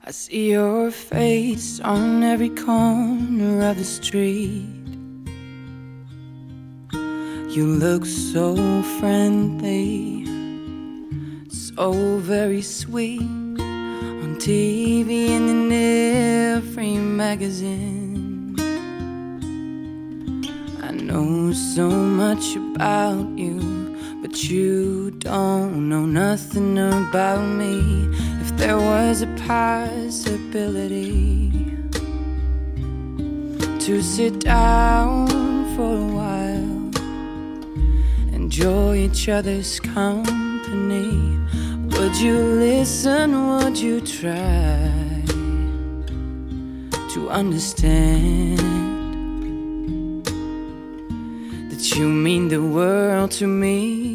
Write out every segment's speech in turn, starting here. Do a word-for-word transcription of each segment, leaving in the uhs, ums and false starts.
I see your face on every corner of the street. You look so friendly, so very sweet, on T V and in every magazine. I know so much about you, but you don't know nothing about me. If there was a possibility to sit down for a while, enjoy each other's company, would you listen, would you try to understand that you mean the world to me?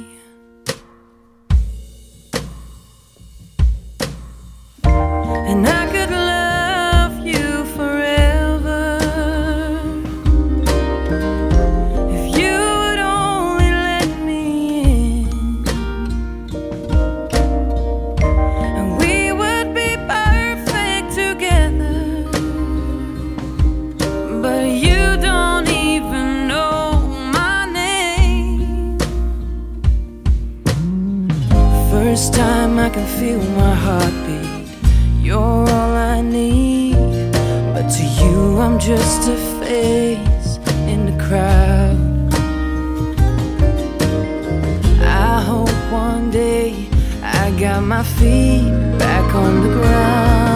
And I could love you forever if you would only let me in, and we would be perfect together. But you don't even know my name. First time I can feel my heartbeat, you're all I need, but to you I'm just a face in the crowd. I hope one day I got my feet back on the ground.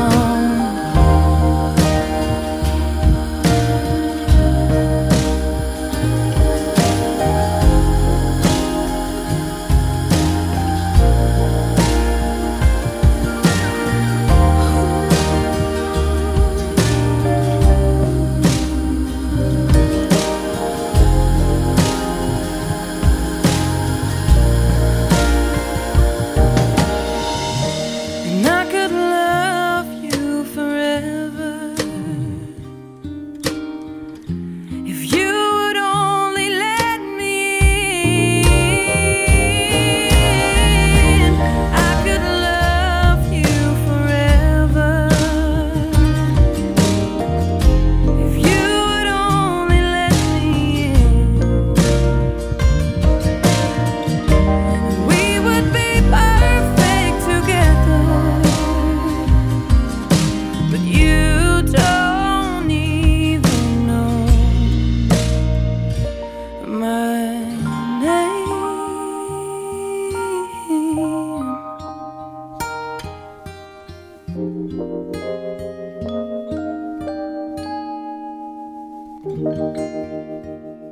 Thank you.